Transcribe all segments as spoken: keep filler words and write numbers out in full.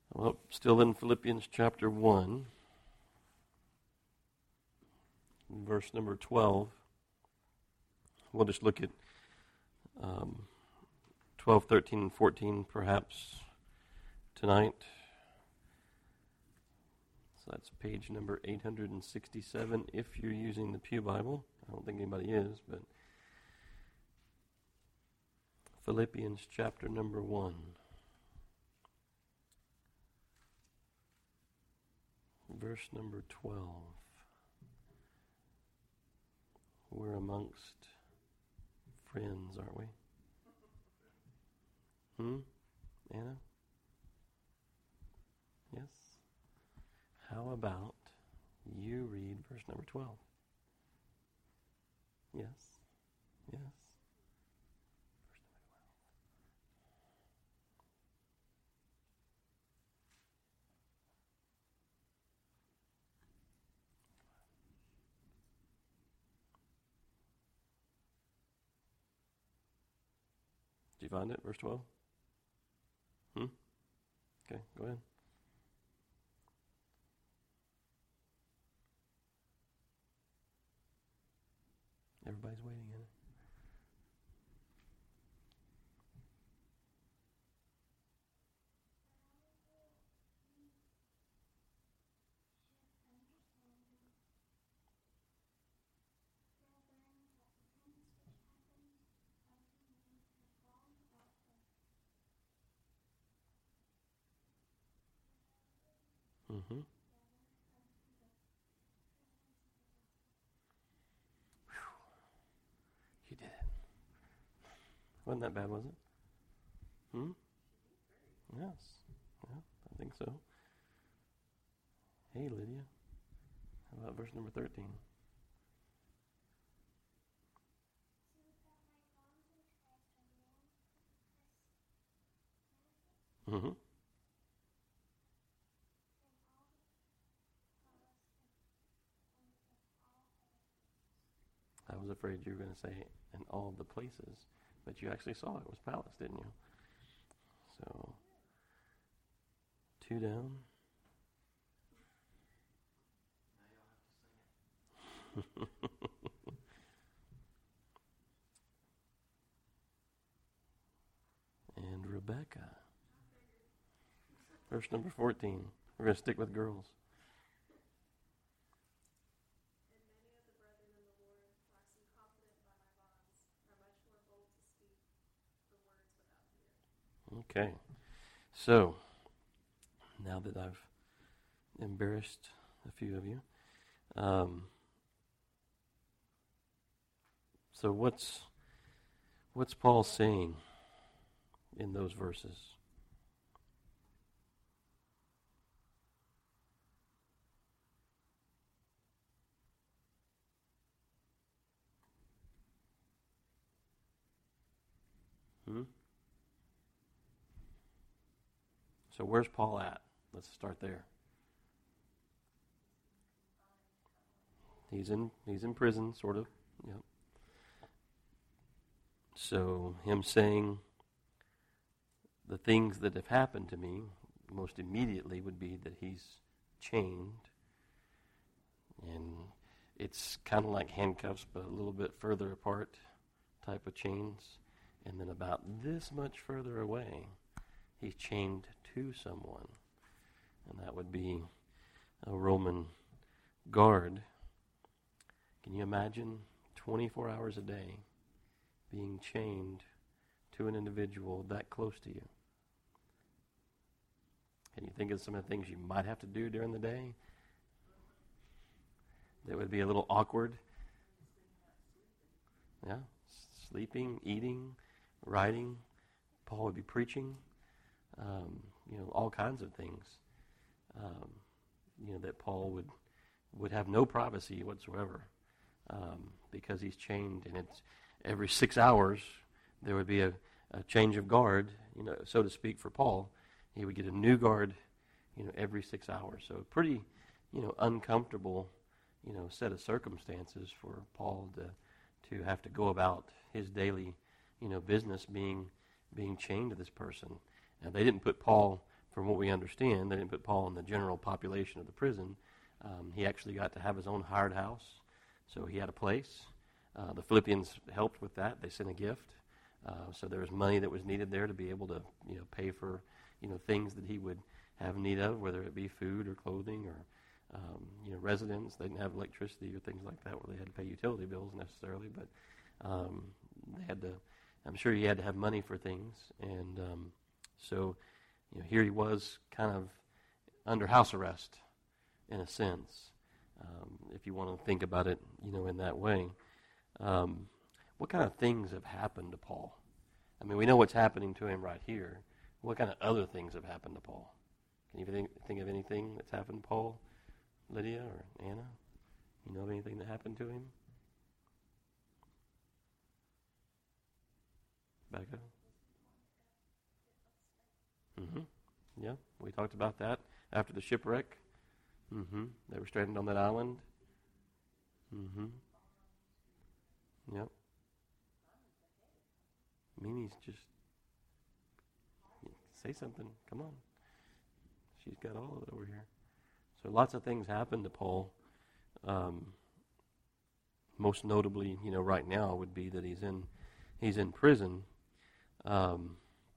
Well, still in Philippians chapter one, verse number twelve. We'll just look at um, twelve, thirteen, and fourteen perhaps tonight. So that's page number eight hundred sixty-seven if you're using the Pew Bible. I don't think anybody is, but Philippians chapter number one. Verse number twelve. We're amongst friends, aren't we? Hmm? Anna? Yes? How about you read verse number twelve? Yes? Yes? Did you find it, verse twelve? Hmm? Okay, go ahead. Everybody's waiting, Anna. Mm-hmm. You did it. Wasn't that bad, was it? Hmm? Yes. Yeah, I think so. Hey, Lydia. How about verse number thirteen? Mm-hmm. I was afraid you were going to say in all the places, but you actually saw it was palace, didn't you? So, two down. And Rebecca. Verse number fourteen. We're going to stick with girls. Okay. So, now that I've embarrassed a few of you, um, so what's what's Paul saying in those verses? Hmm? So where's Paul at? Let's start there. He's in he's in prison, sort of. Yep. So him saying the things that have happened to me most immediately would be that he's chained. And it's kind of like handcuffs, but a little bit further apart type of chains. And then about this much further away, he's chained to someone. And that would be a Roman guard. Can you imagine twenty-four hours a day being chained to an individual that close to you? Can you think of some of the things you might have to do during the day that would be a little awkward? Yeah, sleeping, eating, writing. Paul would be preaching. Um, you know, all kinds of things. Um, you know, that Paul would would have no privacy whatsoever um, because he's chained, and it's every six hours there would be a, a change of guard, you know, so to speak, for Paul. He would get a new guard, you know, every six hours. So pretty, you know, uncomfortable, you know, set of circumstances for Paul to to have to go about his daily, you know, business being being chained to this person. Now, they didn't put Paul from what we understand, they didn't put Paul in the general population of the prison. Um, he actually got to have his own hired house, so he had a place. Uh, the Philippians helped with that. They sent a gift. Uh, so there was money that was needed there to be able to, you know, pay for, you know, things that he would have need of, whether it be food or clothing or, um, you know, residence. They didn't have electricity or things like that where they had to pay utility bills necessarily, but um, they had to, I'm sure he had to have money for things. And um, so, you know, here he was kind of under house arrest in a sense, um, if you want to think about it, you know, in that way. Um, what kind of things have happened to Paul? I mean, we know what's happening to him right here. What kind of other things have happened to Paul? Can you think, think of anything that's happened to Paul, Lydia or Anna? You know of anything that happened to him? Becca? Mm-hmm. Yeah, we talked about that after the shipwreck. Mm-hmm. They were stranded on that island. Mm-hmm. Yep. Mimi's just say something. Come on. She's got all of it over here. So lots of things happened to Paul. Um, most notably, you know, right now would be that he's in he's in prison. Um,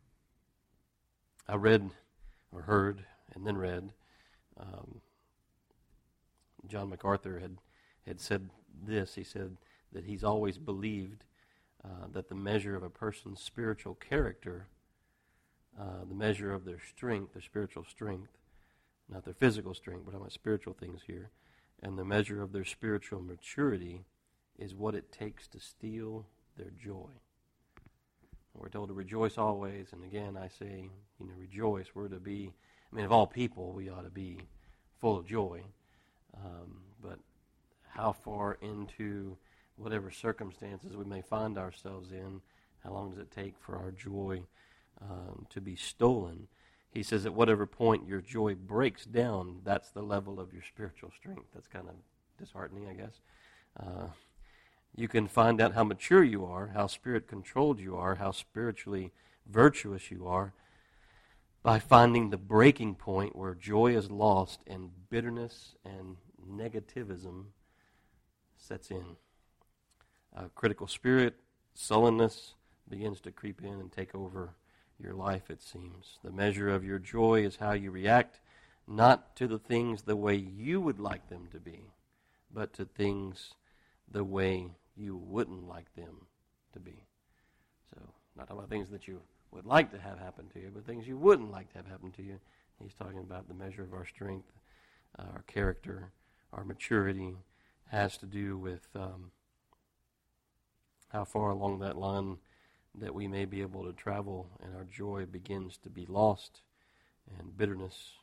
I read or heard and then read. Um, John MacArthur had had said this. He said that he's always believed uh, that the measure of a person's spiritual character, uh, the measure of their strength, their spiritual strength, not their physical strength, but I'm about spiritual things here, and the measure of their spiritual maturity is what it takes to steal their joy. We're told to rejoice always, and again I say, you know, rejoice. We're to be, I mean, of all people, we ought to be full of joy. Um, but how far into whatever circumstances we may find ourselves in, how long does it take for our joy um, to be stolen? He says at whatever point your joy breaks down, that's the level of your spiritual strength. That's kind of disheartening, I guess. Uh, you can find out how mature you are, how spirit-controlled you are, how spiritually virtuous you are, by finding the breaking point where joy is lost and bitterness and negativism sets in. A critical spirit, sullenness begins to creep in and take over your life, it seems. The measure of your joy is how you react, not to the things the way you would like them to be, but to things the way you wouldn't like them to be. So, not talking about things that you would like to have happen to you, but things you wouldn't like to have happen to you. He's talking about the measure of our strength, uh, our character, our maturity has to do with um, how far along that line that we may be able to travel and our joy begins to be lost, and bitterness,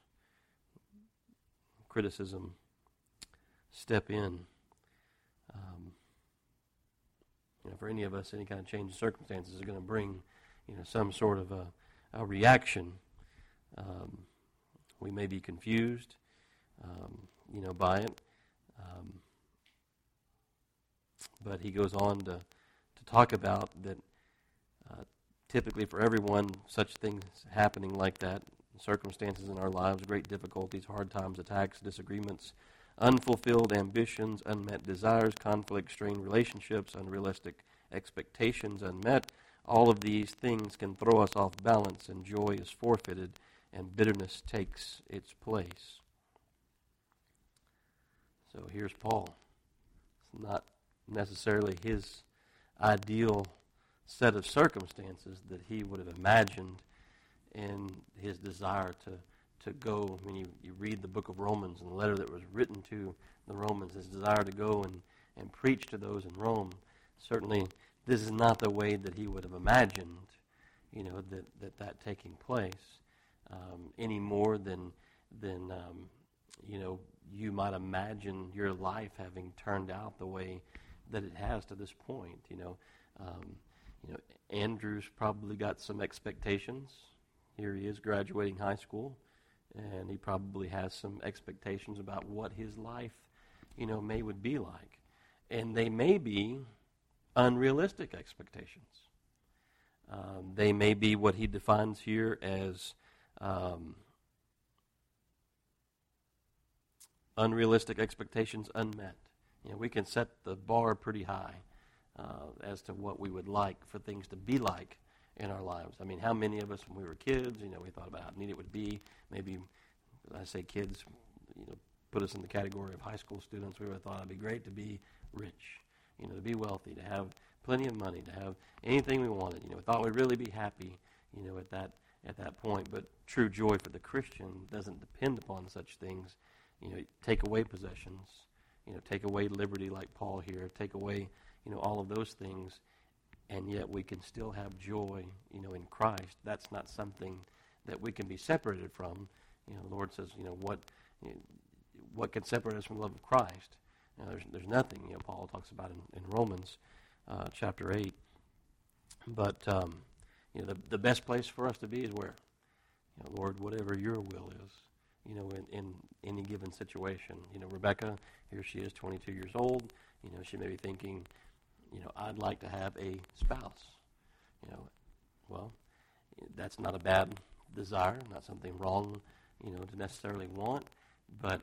criticism step in. Um, you know, for any of us, any kind of change in circumstances is going to bring, you know, some sort of a, a reaction. Um, we may be confused, um, you know, by it. Um, but he goes on to, to talk about that uh, typically for everyone, such things happening like that, circumstances in our lives, great difficulties, hard times, attacks, disagreements, unfulfilled ambitions, unmet desires, conflict, strained relationships, unrealistic expectations unmet, all of these things can throw us off balance, and joy is forfeited, and bitterness takes its place. So here's Paul. It's not necessarily his ideal set of circumstances that he would have imagined in his desire to, to go. When you, you read the book of Romans and the letter that was written to the Romans, his desire to go and, and preach to those in Rome, certainly this is not the way that he would have imagined, you know, that that, that taking place, um, any more than, than um, you know, you might imagine your life having turned out the way that it has to this point. You know, um, you know, Andrew's probably got some expectations. Here he is graduating high school, and he probably has some expectations about what his life, you know, may would be like. And they may be unrealistic expectations. Um, they may be what he defines here as um, unrealistic expectations unmet. You know, we can set the bar pretty high uh, as to what we would like for things to be like in our lives. I mean, how many of us, when we were kids, you know, we thought about how neat it would be. Maybe, when I say kids, you know, put us in the category of high school students. We would have thought it'd be great to be rich, you know, to be wealthy, to have plenty of money, to have anything we wanted. You know, we thought we'd really be happy, you know, at that at that point. But true joy for the Christian doesn't depend upon such things. You know, take away possessions, you know, take away liberty like Paul here, take away, you know, all of those things, and yet we can still have joy, you know, in Christ. That's not something that we can be separated from. You know, the Lord says, you know, what you know, what can separate us from the love of Christ? You know, there's there's nothing. You know, Paul talks about in, in Romans uh, chapter eight. But um, you know, the the best place for us to be is where, you know, Lord, whatever Your will is. You know, in, in any given situation. You know, Rebecca, here she is, twenty-two years old. You know, she may be thinking, you know, I'd like to have a spouse. You know, well, that's not a bad desire, not something wrong, you know, to necessarily want, but,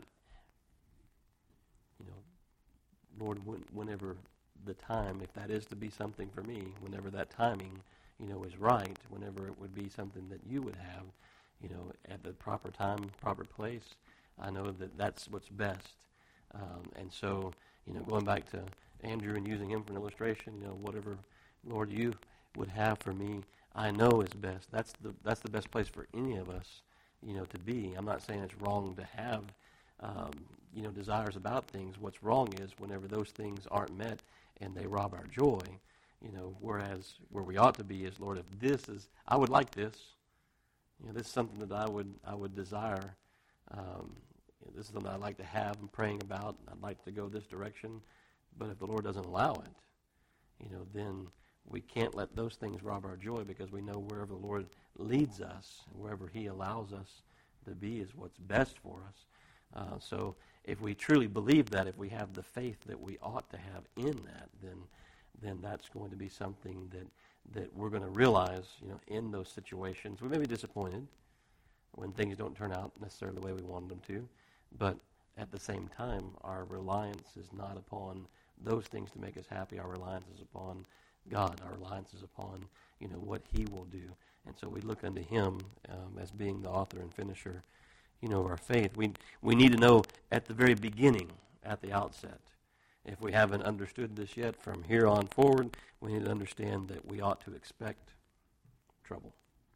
you know, Lord, when, whenever the time, if that is to be something for me, whenever that timing, you know, is right, whenever it would be something that You would have, you know, at the proper time, proper place, I know that that's what's best. Um, and so, you know, going back to Andrew and using him for an illustration, you know, whatever, Lord, You would have for me, I know is best. That's the that's the best place for any of us, you know, to be. I'm not saying it's wrong to have, um, you know, desires about things. What's wrong is whenever those things aren't met and they rob our joy, you know, whereas where we ought to be is, Lord, if this is, I would like this. You know, this is something that I would I would desire. Um, this is something I'd like to have. I'm praying about. I'd like to go this direction. But if the Lord doesn't allow it, you know, then we can't let those things rob our joy, because we know wherever the Lord leads us, wherever He allows us to be, is what's best for us. Uh, so if we truly believe that, if we have the faith that we ought to have in that, then then that's going to be something that that we're going to realize, you know, in those situations. We may be disappointed when things don't turn out necessarily the way we wanted them to, but at the same time, our reliance is not upon those things to make us happy. Our reliance is upon God. Our reliance is upon, you know, what He will do. And so we look unto Him um, as being the author and finisher, you know, of our faith. We we need to know at the very beginning, at the outset. If we haven't understood this yet, from here on forward, we need to understand that we ought to expect trouble.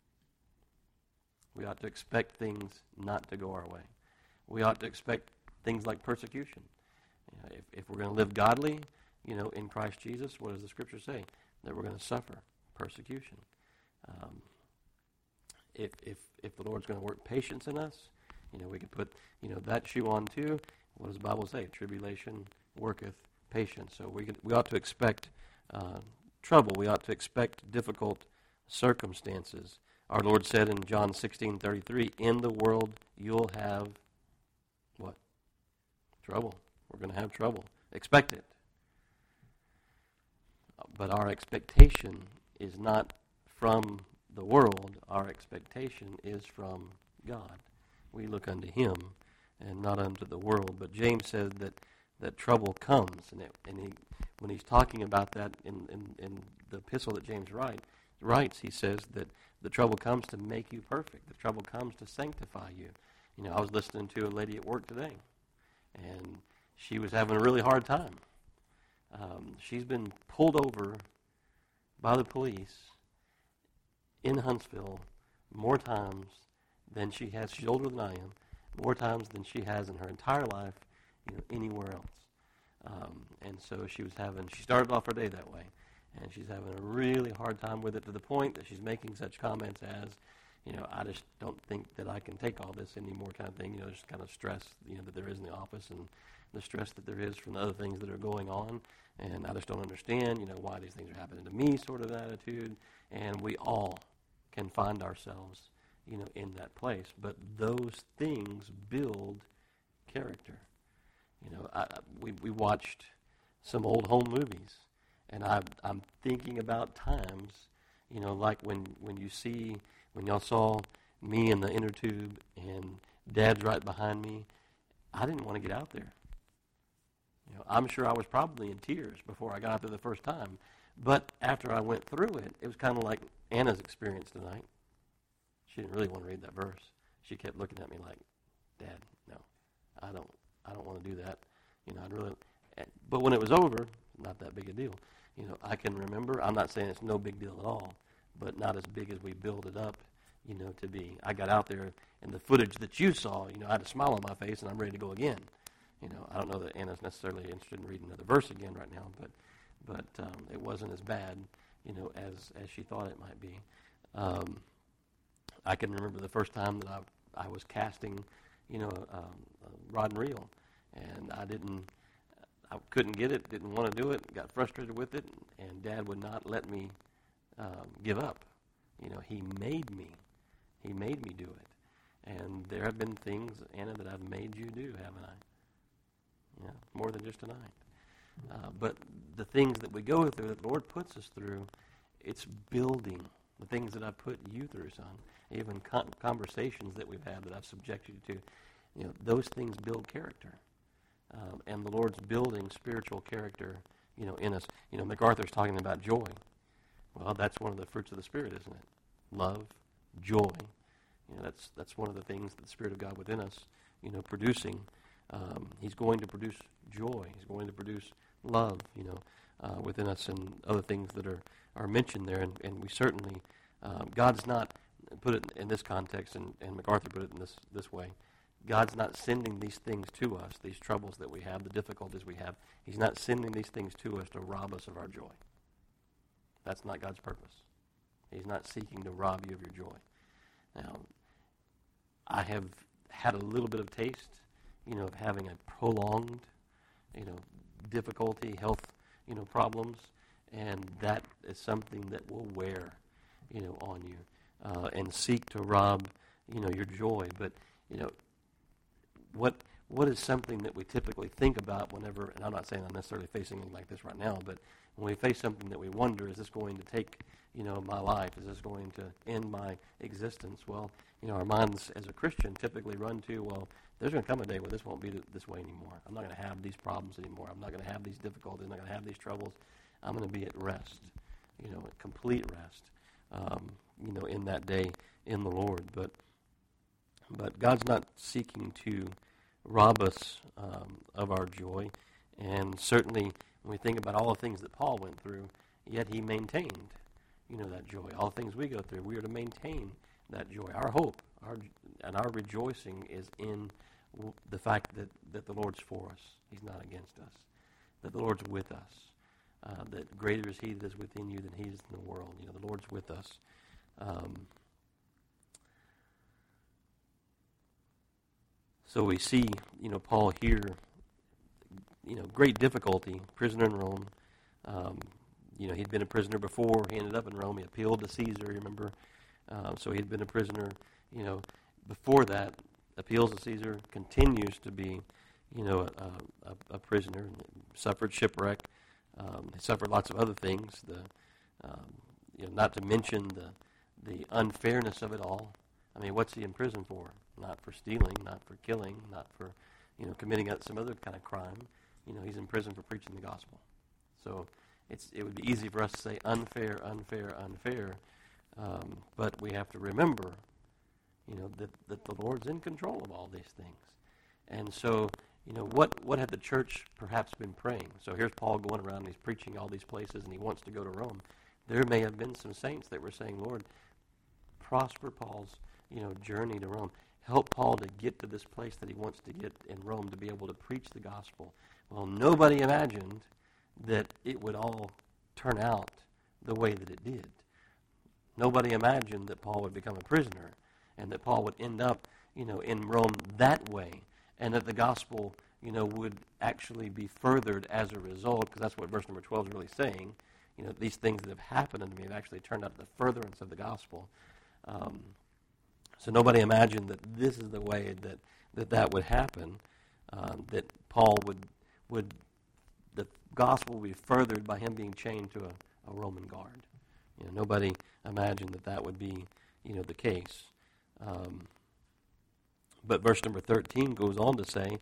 We ought to expect things not to go our way. We ought to expect things like persecution. You know, if, if we're going to live godly, you know, in Christ Jesus, what does the Scripture say? That we're going to suffer persecution. Um, if if if the Lord's going to work patience in us, you know, we could put, you know, that shoe on too. What does the Bible say? Tribulation worketh patience. So we could, we ought to expect uh, trouble. We ought to expect difficult circumstances. Our Lord said in John sixteen thirty-three, in the world you'll have what? Trouble. We're going to have trouble. Expect it. But our expectation is not from the world. Our expectation is from God. We look unto Him and not unto the world. But James says that, that trouble comes. And, it, and he, when he's talking about that in, in, in the epistle that James write, writes, he says that the trouble comes to make you perfect. The trouble comes to sanctify you. You know, I was listening to a lady at work today, and she was having a really hard time. Um, she's been pulled over by the police in Huntsville more times than she has. She's older than I am. More times than she has in her entire life, you know, anywhere else. Um, and so she was having. She started off her day that way, and she's having a really hard time with it, to the point that she's making such comments as, you know, I just don't think that I can take all this anymore, kind of thing. You know, just kind of stress, you know, that there is in the office, and the stress that there is from the other things that are going on, and I just don't understand, you know, why these things are happening to me, sort of attitude. And we all can find ourselves, you know, in that place. But those things build character. You know, I, we we watched some old home movies, and I, I'm thinking about times, you know, like when, when you see, when y'all saw me in the inner tube and Dad's right behind me, I didn't want to get out there. You know, I'm sure I was probably in tears before I got out there the first time. But after I went through it, it was kind of like Anna's experience tonight. She didn't really want to read that verse. She kept looking at me like, Dad, no, I don't I don't want to do that. You know, I'd really, but when it was over, not that big a deal. You know, I can remember, I'm not saying it's no big deal at all, but not as big as we build it up, you know, to be. I got out there, and the footage that you saw, you know, I had a smile on my face, and I'm ready to go again. You know, I don't know that Anna's necessarily interested in reading another verse again right now, but but um, it wasn't as bad, you know, as as she thought it might be. Um, I can remember the first time that I I was casting, you know, um, a rod and reel, and I didn't, I couldn't get it, didn't want to do it, got frustrated with it, and Dad would not let me um, give up. You know, he made me, he made me do it, and there have been things, Anna, that I've made you do, haven't I? Yeah, more than just tonight. Uh, but the things that we go through, that the Lord puts us through, it's building. The things that I've put you through, son, even con- conversations that we've had that I've subjected you to, you know, those things build character. Um, and the Lord's building spiritual character, you know, in us. You know, MacArthur's talking about joy. Well, that's one of the fruits of the Spirit, isn't it? Love, joy. You know, that's that's one of the things that the Spirit of God within us, you know, producing. Um, he's going to produce joy. He's going to produce love, you know, uh, within us, and other things that are, are mentioned there. And, and we certainly, um, God's not, put it in this context, and, and MacArthur put it in this, this way, God's not sending these things to us, these troubles that we have, the difficulties we have. He's not sending these things to us to rob us of our joy. That's not God's purpose. He's not seeking to rob you of your joy. Now, I have had a little bit of taste, you know, of having a prolonged, you know, difficulty, health, you know, problems, and that is something that will wear, you know, on you, uh, and seek to rob, you know, your joy. But, you know, what what is something that we typically think about whenever, and I'm not saying I'm necessarily facing anything like this right now, but when we face something that we wonder, is this going to take, you know, my life? Is this going to end my existence? Well, you know, our minds as a Christian typically run to, well, there's going to come a day where this won't be th- this way anymore. I'm not going to have these problems anymore. I'm not going to have these difficulties. I'm not going to have these troubles. I'm going to be at rest, you know, at complete rest, um, you know, in that day in the Lord. But but God's not seeking to rob us um, of our joy. And certainly when we think about all the things that Paul went through, yet he maintained, you know, that joy. All the things we go through, we are to maintain that joy. Our hope our, and our rejoicing is in w- the fact that, that the Lord's for us. He's not against us. That the Lord's with us. Uh, that greater is He that is within you than He is in the world. You know, the Lord's with us. Um, so we see, you know, Paul here, you know, great difficulty, prisoner in Rome. Um, you know, he'd been a prisoner before. He ended up in Rome. He appealed to Caesar, remember? Uh, so he'd been a prisoner, you know, before that. Appeals to Caesar, continues to be, you know, a, a, a prisoner. Suffered shipwreck. Um, he suffered lots of other things. The, um, you know, not to mention the the unfairness of it all. I mean, what's he in prison for? Not for stealing, not for killing, not for, you know, committing some other kind of crime. You know, he's in prison for preaching the gospel. So it's it would be easy for us to say unfair, unfair, unfair, um, but we have to remember, you know, that, that the Lord's in control of all these things. And so, you know, what, what had the church perhaps been praying? So here's Paul going around and he's preaching all these places and he wants to go to Rome. There may have been some saints that were saying, Lord, prosper Paul's, you know, journey to Rome. Help Paul to get to this place that he wants to get in Rome to be able to preach the gospel. Well, nobody imagined that it would all turn out the way that it did. Nobody imagined that Paul would become a prisoner and that Paul would end up, you know, in Rome that way, and that the gospel, you know, would actually be furthered as a result, because that's what verse number twelve is really saying. You know, these things that have happened unto me have actually turned out to the furtherance of the gospel. Um, so nobody imagined that this is the way that that, that would happen, um, that Paul would, would, the gospel would be furthered by him being chained to a, a Roman guard. You know, nobody imagined that that would be, you know, the case. Um, but verse number thirteen goes on to say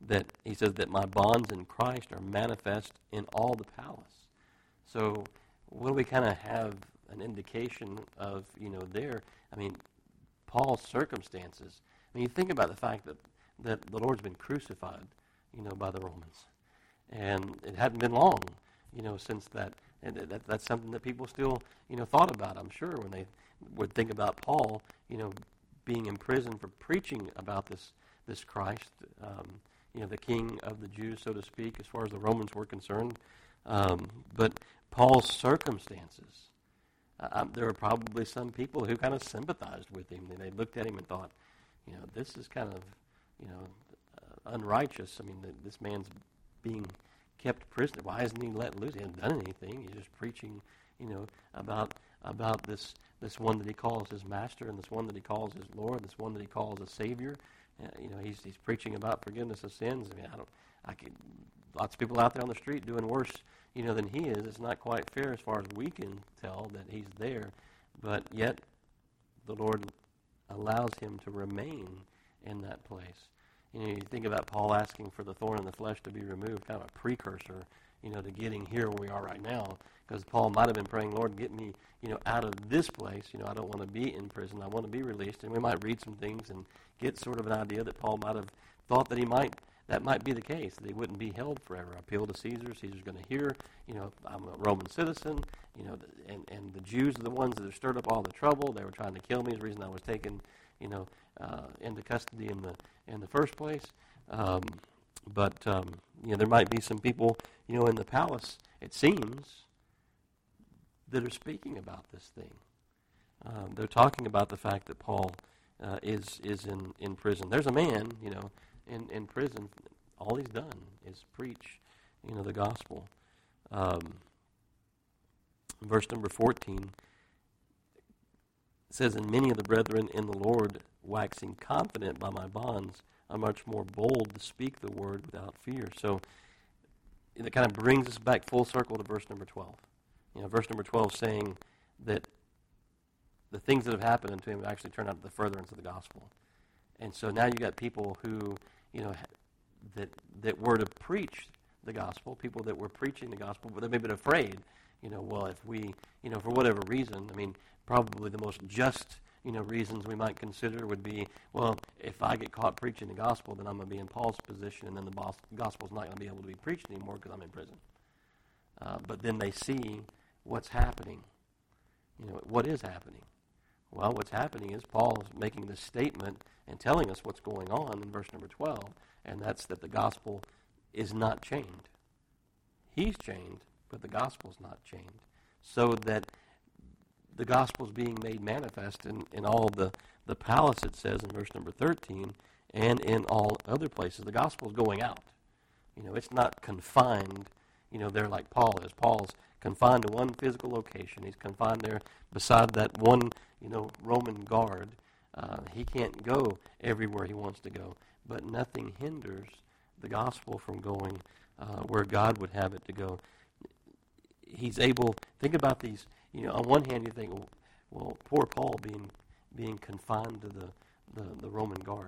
that he says that my bonds in Christ are manifest in all the palace. So what do we kind of have an indication of, you know, there? I mean, Paul's circumstances. I mean, you think about the fact that, that the Lord's been crucified, you know, by the Romans. And it hadn't been long, you know, since that. And that, that's something that people still, you know, thought about, I'm sure, when they would think about Paul, you know, being in prison for preaching about this this Christ, um, you know, the King of the Jews, so to speak, as far as the Romans were concerned. Um, but Paul's circumstances, uh, there were probably some people who kind of sympathized with him. They looked at him and thought, you know, this is kind of, you know, uh, unrighteous. I mean, the, this man's being kept prisoner. Why isn't he let loose? He hasn't done anything. He's just preaching, you know, about about this this one that he calls his master, and this one that he calls his Lord, this one that he calls a Savior. Uh, you know, he's he's preaching about forgiveness of sins. I mean, I don't, I could, lots of people out there on the street doing worse, you know, than he is. It's not quite fair as far as we can tell that he's there, but yet the Lord allows him to remain in that place. You know, you think about Paul asking for the thorn in the flesh to be removed, kind of a precursor, you know, to getting here where we are right now. Because Paul might have been praying, Lord, get me, you know, out of this place. You know, I don't want to be in prison. I want to be released. And we might read some things and get sort of an idea that Paul might have thought that he might, that might be the case, that he wouldn't be held forever. Appeal to Caesar. Caesar's going to hear, you know, I'm a Roman citizen, you know, and, and the Jews are the ones that have stirred up all the trouble. They were trying to kill me. It's the reason I was taken, you know, uh, into custody in the in the first place. Um, but, um, you know, there might be some people, you know, in the palace, it seems, that are speaking about this thing. Um, they're talking about the fact that Paul uh, is is in, in prison. There's a man, you know, in, in prison. All he's done is preach, you know, the gospel. Um, verse number fourteen says, "And many of the brethren in the Lord, waxing confident by my bonds, are much more bold to speak the word without fear." So it kind of brings us back full circle to verse number twelve. You know, verse number twelve saying that the things that have happened unto him have actually turned out to the furtherance of the gospel. And so now you got people who, you know, that that were to preach the gospel, people that were preaching the gospel, but they may have been afraid, you know, well, if we, you know, for whatever reason, I mean, probably the most just, you know, reasons we might consider would be, well, if I get caught preaching the gospel, then I'm going to be in Paul's position, and then the gospel's not going to be able to be preached anymore because I'm in prison. Uh, but then they see what's happening. You know, what is happening? Well, what's happening is Paul is making this statement and telling us what's going on in verse number twelve, and that's that the gospel is not chained. He's chained, but the gospel's not chained. So that the gospel's being made manifest in, in all the, the palace, it says in verse number thirteen, and in all other places. The gospel's going out. You know, it's not confined, you know, there like Paul is. Paul's confined to one physical location. He's confined there beside that one, you know, Roman guard. Uh, he can't go everywhere he wants to go, but nothing hinders the gospel from going uh, where God would have it to go. He's able, think about these, you know, on one hand you think, well, well poor Paul being being confined to the, the, the Roman guard.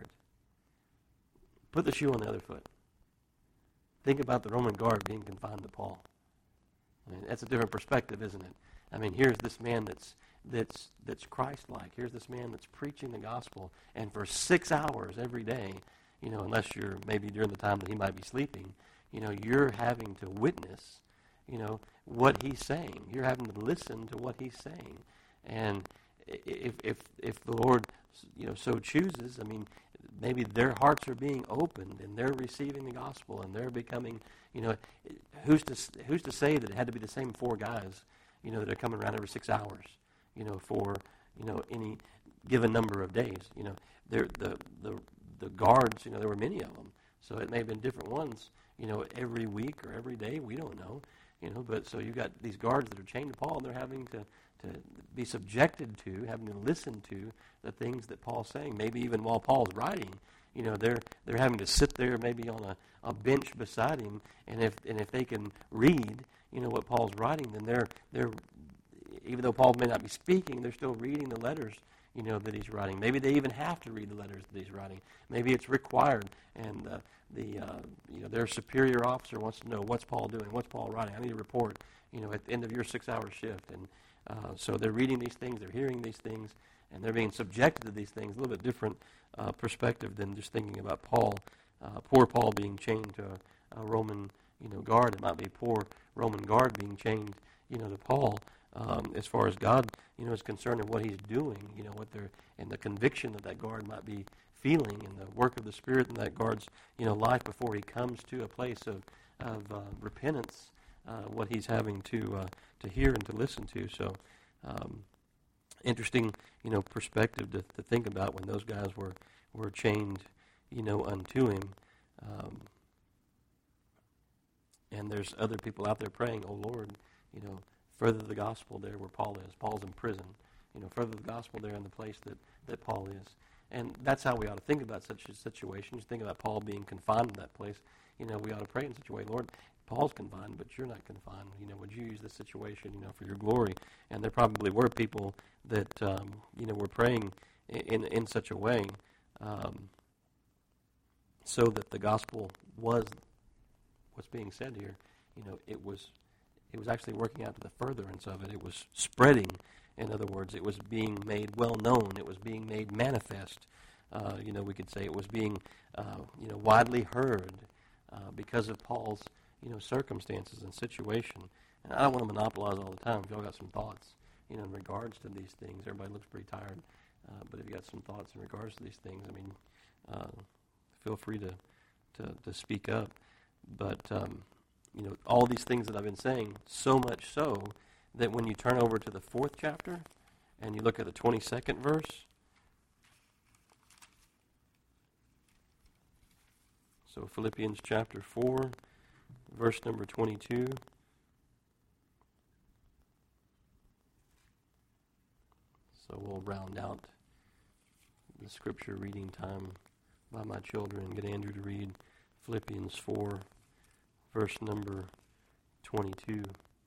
Put the shoe on the other foot. Think about the Roman guard being confined to Paul. I mean, that's a different perspective, isn't it? I mean, here's this man that's that's that's Christ-like. Here's this man that's preaching the gospel, and for six hours every day, you know, unless you're maybe during the time that he might be sleeping, you know, you're having to witness, you know, what he's saying. You're having to listen to what he's saying. And if if if the Lord, you know, so chooses, I mean, maybe their hearts are being opened and they're receiving the gospel and they're becoming, you know, who's to who's to say that it had to be the same four guys, you know, that are coming around every six hours, you know, for, you know, any given number of days. You know, they're, the the the guards, you know, there were many of them, so it may have been different ones, you know, every week or every day. We don't know, you know, but so you got these guards that are chained to Paul, and they're having to. to be subjected to, having to listen to the things that Paul's saying. Maybe even while Paul's writing, you know, they're they're having to sit there maybe on a, a bench beside him, and if and if they can read, you know, what Paul's writing, then they're they're even though Paul may not be speaking, they're still reading the letters, you know, that he's writing. Maybe they even have to read the letters that he's writing. Maybe it's required, and uh, the uh, you know their superior officer wants to know, what's Paul doing? What's Paul writing? I need a report, you know, at the end of your six-hour shift. And uh, so they're reading these things, they're hearing these things, and they're being subjected to these things. A little bit different uh, perspective than just thinking about Paul, uh, poor Paul being chained to a, a Roman, you know, guard. It might be poor Roman guard being chained, you know, to Paul. Um, as far as God, you know, is concerned and what he's doing, you know, what they're, and the conviction that that guard might be feeling, and the work of the Spirit in that guard's, you know, life before he comes to a place of of uh, repentance, uh, what he's having to uh, to hear and to listen to. So, um, interesting, you know, perspective to, to think about when those guys were were chained, you know, unto him. Um, and there's other people out there praying, "Oh Lord, you know, further the gospel there where Paul is." Paul's in prison. You know, further the gospel there in the place that, that Paul is. And that's how we ought to think about such a situation. Just think about Paul being confined in that place. You know, we ought to pray in such a way, Lord, Paul's confined, but you're not confined. You know, would you use this situation, you know, for your glory? And there probably were people that, um, you know, were praying in, in, in such a way um, so that the gospel was what's being said here. You know, it was It was actually working out to the furtherance of it. It was spreading. In other words, it was being made well known. It was being made manifest. Uh, you know, we could say it was being, uh, you know, widely heard uh, because of Paul's, you know, circumstances and situation. And I don't want to monopolize all the time. If y'all got some thoughts, you know, in regards to these things, everybody looks pretty tired. Uh, but if you got some thoughts in regards to these things, I mean, uh, feel free to, to to speak up. But um, you know, all these things that I've been saying, so much so that when you turn over to the fourth chapter and you look at the twenty-second verse, so Philippians chapter four, verse number twenty-two. So we'll round out the scripture reading time by my children and get Andrew to read Philippians four, verse number twenty-two.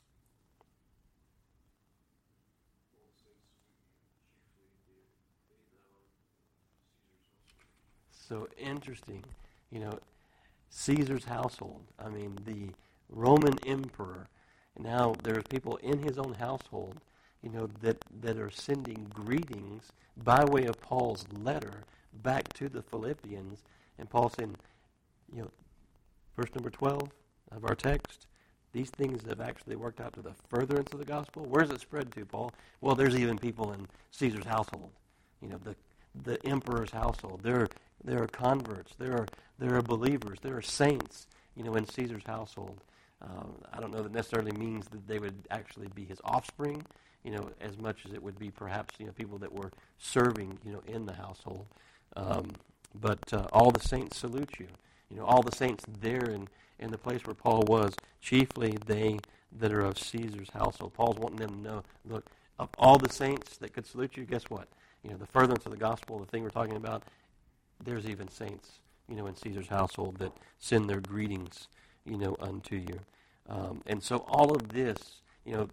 So interesting, you know, Caesar's household. I mean, the Roman emperor. Now there's people in his own household, you know, that, that are sending greetings by way of Paul's letter back to the Philippians. And Paul saying, you know, verse number twelve of our text, these things have actually worked out to the furtherance of the gospel. Where's it spread to, Paul? Well, there's even people in Caesar's household, you know, the the emperor's household. There, there are converts. There are there are believers. There are saints, you know, in Caesar's household. Uh, I don't know that necessarily means that they would actually be his offspring, you know, as much as it would be perhaps, you know, people that were serving, you know, in the household. Um, but uh, all the saints salute you. You know, all the saints there in, in the place where Paul was, chiefly they that are of Caesar's household. Paul's wanting them to know, look, of all the saints that could salute you, guess what? You know, the furtherance of the gospel, the thing we're talking about, there's even saints, you know, in Caesar's household that send their greetings, you know, unto you. Um, and so all of this, you know,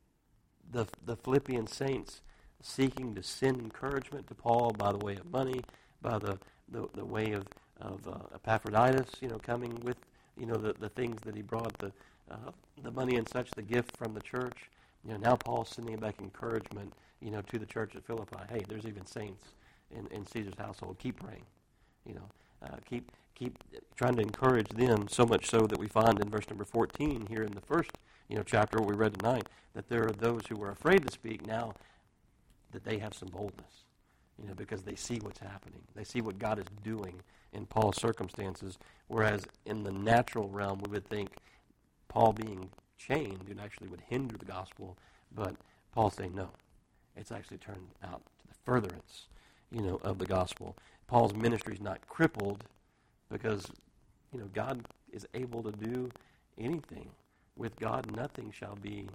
the the Philippian saints seeking to send encouragement to Paul by the way of money, by the, the, the way of, of uh, Epaphroditus, you know, coming with, you know, the, the things that he brought, the uh, the money and such, the gift from the church. You know, now Paul's sending back encouragement, you know, to the church at Philippi. Hey, there's even saints in, in Caesar's household. Keep praying, you know. Uh, keep keep trying to encourage them, so much so that we find in verse number fourteen here in the first, you know, chapter we read tonight, that there are those who were afraid to speak now that they have some boldness, you know, because they see what's happening. They see what God is doing in Paul's circumstances, whereas in the natural realm we would think Paul being chained and actually would hinder the gospel, but Paul's saying no. It's actually turned out to the furtherance, you know, of the gospel. Paul's ministry is not crippled because, you know, God is able to do anything. With God, nothing shall be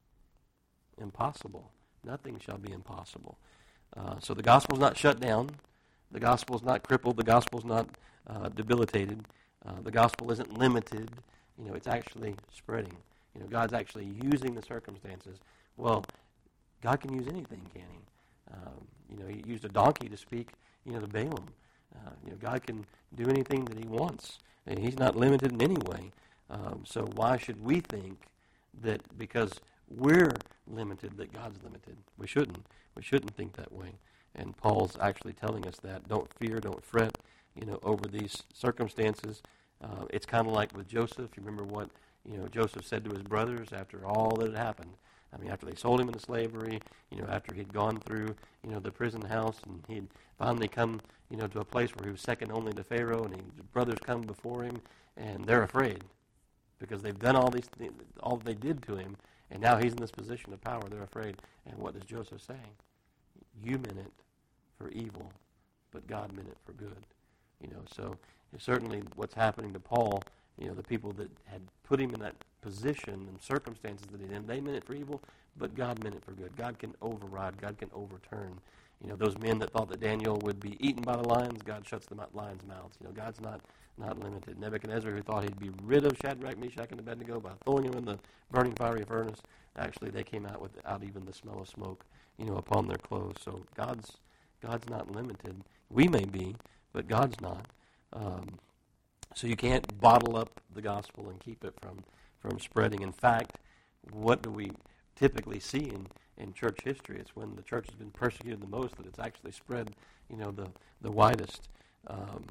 impossible. Nothing shall be impossible. Uh, so the gospel's not shut down. The gospel's not crippled. The gospel's not uh, debilitated. Uh, the gospel isn't limited. You know, it's actually spreading. You know, God's actually using the circumstances. Well, God can use anything, can he? Um, you know, he used a donkey to speak, you know, to Balaam. Uh, you know, God can do anything that he wants. And he's not limited in any way. Um, so why should we think that because we're limited, that God's limited? We shouldn't. We shouldn't think that way. And Paul's actually telling us that. Don't fear, don't fret, you know, over these circumstances. Uh, it's kind of like with Joseph. You remember what, you know, Joseph said to his brothers after all that had happened. I mean, after they sold him into slavery, you know, after he'd gone through, you know, the prison house, and he'd finally come, you know, to a place where he was second only to Pharaoh, and his brothers come before him, and they're afraid because they've done all these things, all they did to him, and now he's in this position of power. They're afraid. And what does Joseph say? You meant it for evil, but God meant it for good. You know, so certainly what's happening to Paul, you know, the people that had put him in that position and circumstances that he in, they meant it for evil, but God meant it for good. God can override. God can overturn. You know, those men that thought that Daniel would be eaten by the lions, God shuts the lions' mouths. You know, God's not, not limited. Nebuchadnezzar, who thought he'd be rid of Shadrach, Meshach, and Abednego by throwing him in the burning fiery furnace, actually they came out without even the smell of smoke, you know, upon their clothes. So God's God's not limited. We may be, but God's not. Um, so you can't bottle up the gospel and keep it from, from spreading. In fact, what do we typically see in, in church history? It's when the church has been persecuted the most that it's actually spread, you know, the, the widest. Um,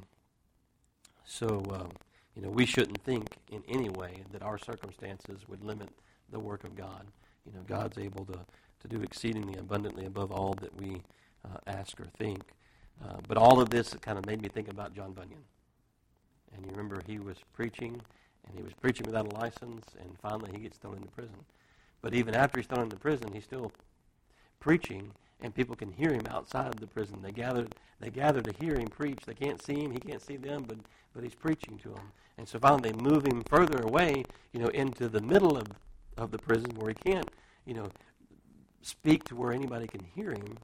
so, uh, you know, we shouldn't think in any way that our circumstances would limit the work of God. You know, God's able to, to do exceedingly abundantly above all that we uh, ask or think. Uh, but all of this kind of made me think about John Bunyan. And you remember he was preaching, and he was preaching without a license, and finally he gets thrown into prison. But even after he's thrown into prison, he's still preaching, and people can hear him outside of the prison. They gather, they gather to hear him preach. They can't see him, he can't see them, but, but he's preaching to them. And so finally they move him further away, you know, into the middle of, of the prison where he can't, you know, speak to where anybody can hear him.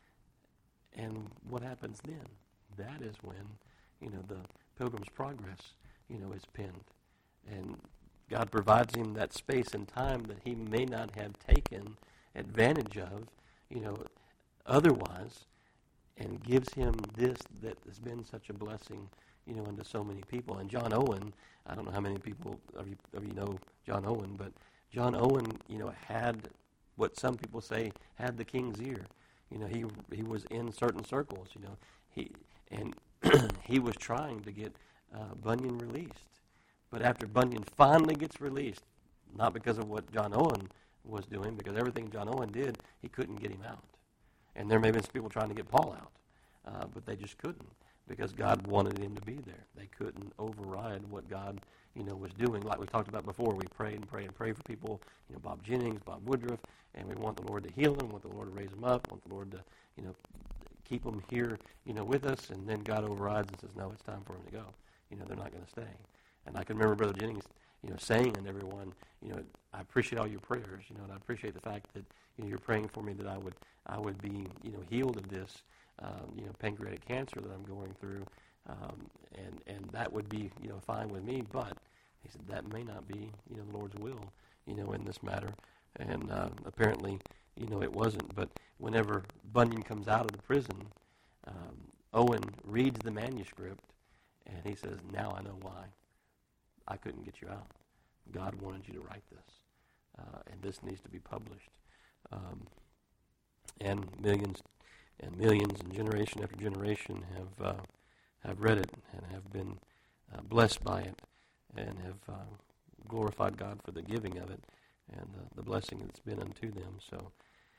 And what happens then? That is when, you know, the Pilgrim's Progress, you know, is penned. And God provides him that space and time that he may not have taken advantage of, you know, otherwise, and gives him this that has been such a blessing, you know, unto so many people. And John Owen, I don't know how many people of you, of you know John Owen, but John Owen, you know, had what some people say had the king's ear. You know, he he was in certain circles, you know, he and he was trying to get uh, Bunyan released. But after Bunyan finally gets released, not because of what John Owen was doing, because everything John Owen did, he couldn't get him out. And there may have been some people trying to get Paul out, uh, but they just couldn't, because God wanted him to be there. They couldn't override what God, you know, was doing. Like we talked about before, we prayed and prayed and prayed for people, you know, Bob Jennings, Bob Woodruff, and we want the Lord to heal them, want the Lord to raise them up, want the Lord to, you know, keep them here, you know, with us, and then God overrides and says, no, it's time for them to go. You know, they're not going to stay. And I can remember Brother Jennings, you know, saying to everyone, you know, I appreciate all your prayers, you know, and I appreciate the fact that, you know, you're praying for me that I would, I would be, you know, healed of this, um, you know, pancreatic cancer that I'm going through, um, and and that would be, you know, fine with me. But he said that may not be, you know, the Lord's will, you know, in this matter. And uh, apparently, you know, it wasn't. But whenever Bunyan comes out of the prison, um, Owen reads the manuscript, and he says, now I know why I couldn't get you out. God wanted you to write this, uh, and this needs to be published. Um, and millions and millions and generation after generation have uh, have read it and have been uh, blessed by it and have uh, glorified God for the giving of it and uh, the blessing that's been unto them. So,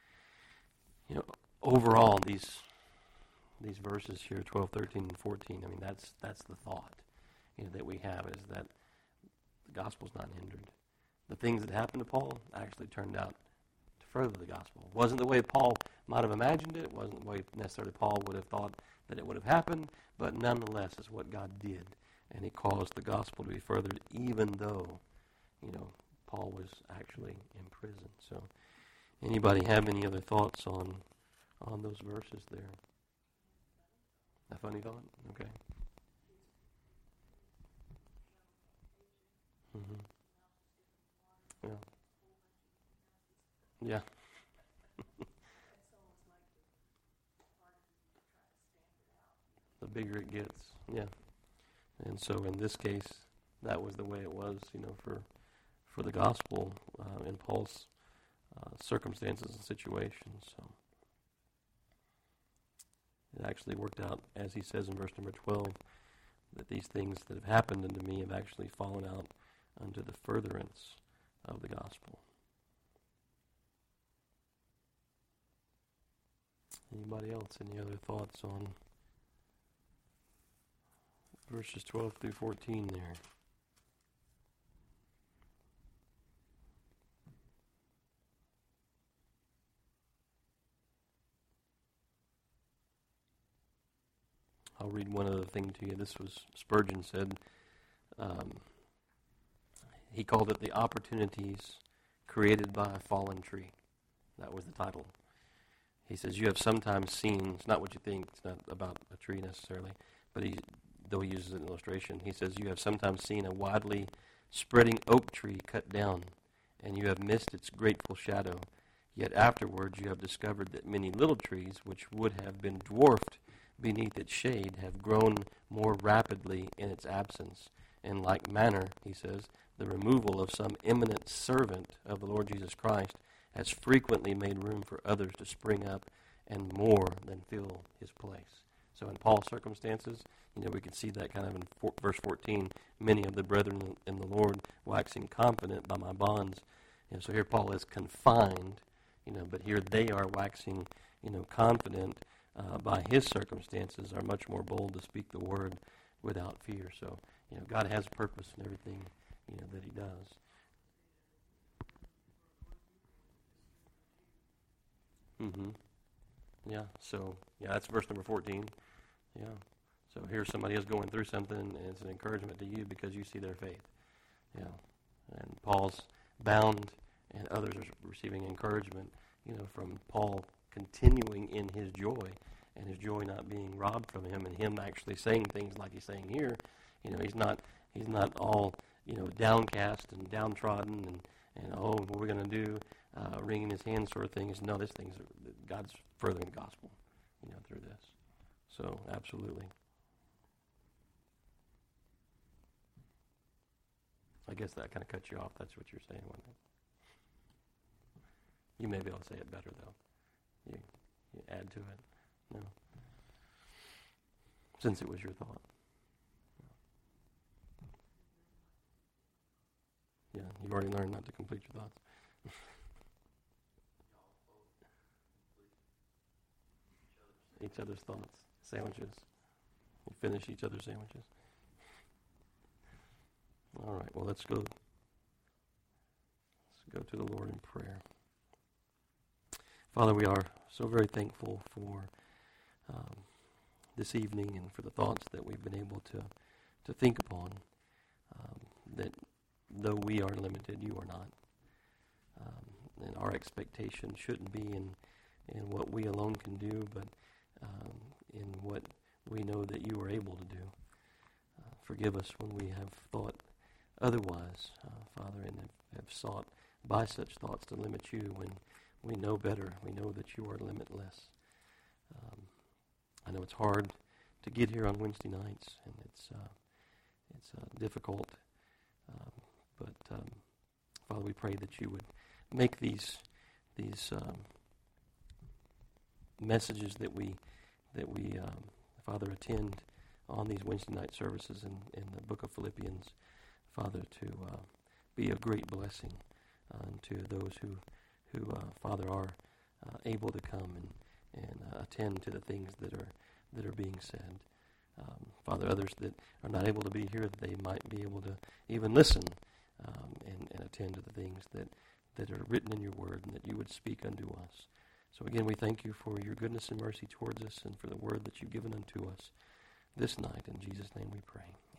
you know, overall, these these verses here, twelve, thirteen, and fourteen, I mean, that's that's the thought, you know, that we have, is that the gospel's not hindered. The things that happened to Paul actually turned out to further the gospel. It wasn't the way Paul might have imagined it. It wasn't the way necessarily Paul would have thought that it would have happened, but nonetheless, it's what God did, and he caused the gospel to be furthered, even though, you know, Paul was actually in prison. So, anybody have any other thoughts on on those verses there? A funny thought? Okay. Mm-hmm. Yeah. Yeah. bigger it gets. Yeah. And so in this case, that was the way it was, you know, for for the gospel uh, in Paul's uh, circumstances and situations. So it actually worked out, as he says in verse number twelve, that these things that have happened unto me have actually fallen out unto the furtherance of the gospel. Anybody else? Any other thoughts on verses twelve through fourteen there? I'll read one other thing to you. This was Spurgeon said. Um, he called it the opportunities created by a fallen tree. That was the title. He says, you have sometimes seen, it's not what you think, it's not about a tree necessarily, but he, though he uses an illustration, he says, you have sometimes seen a widely spreading oak tree cut down, and you have missed its grateful shadow. Yet afterwards you have discovered that many little trees, which would have been dwarfed beneath its shade, have grown more rapidly in its absence. In like manner, he says, the removal of some eminent servant of the Lord Jesus Christ has frequently made room for others to spring up and more than fill his place. So in Paul's circumstances, you know, we can see that kind of in four, verse fourteen, many of the brethren in the Lord waxing confident by my bonds. And so here Paul is confined, you know, but here they are waxing, you know, confident uh, by his circumstances, are much more bold to speak the word without fear. So, you know, God has purpose in everything, you know, that he does. Mm-hmm. Yeah, so, yeah, that's verse number fourteen. Yeah. So here somebody is going through something, and it's an encouragement to you because you see their faith. Yeah. And Paul's bound, and others are receiving encouragement, you know, from Paul continuing in his joy, and his joy not being robbed from him, and him actually saying things like he's saying here. You know, he's not he's not all, you know, downcast and downtrodden and, and oh, what we're going to do, uh, wringing his hands sort of thing. Is no, this thing's God's furthering the gospel, you know, through this. So, absolutely. I guess that kind of cuts you off. That's what you're saying, wasn't it? You may be able to say it better, though. You, you add to it. No. Since it was your thought. Yeah, you've already learned not to complete your thoughts. Each other's thoughts. Sandwiches. You finish each other's sandwiches. All right, well, let's go. Let's go to the Lord in prayer. Father, we are so very thankful for um, this evening and for the thoughts that we've been able to, to think upon, um, that though we are limited, you are not. Um, and our expectation shouldn't be in, in what we alone can do, but um, in what we know that you are able to do. Uh, forgive us when we have thought otherwise, uh, Father, and have, have sought by such thoughts to limit you when we know better. We know that you are limitless. Um, I know it's hard to get here on Wednesday nights, and it's uh, it's uh, difficult. Um, but um, Father, we pray that you would make these these um, messages that we that we um, Father attend on these Wednesday night services in, in the book of Philippians, Father, to uh, be a great blessing uh, to those who who uh, Father are uh, able to come and and uh, attend to the things that are that are being said. Um, Father, others that are not able to be here, that they might be able to even listen um, and, and attend to the things that, that are written in your word, and that you would speak unto us. So again, we thank you for your goodness and mercy towards us, and for the word that you've given unto us this night. In Jesus' name we pray.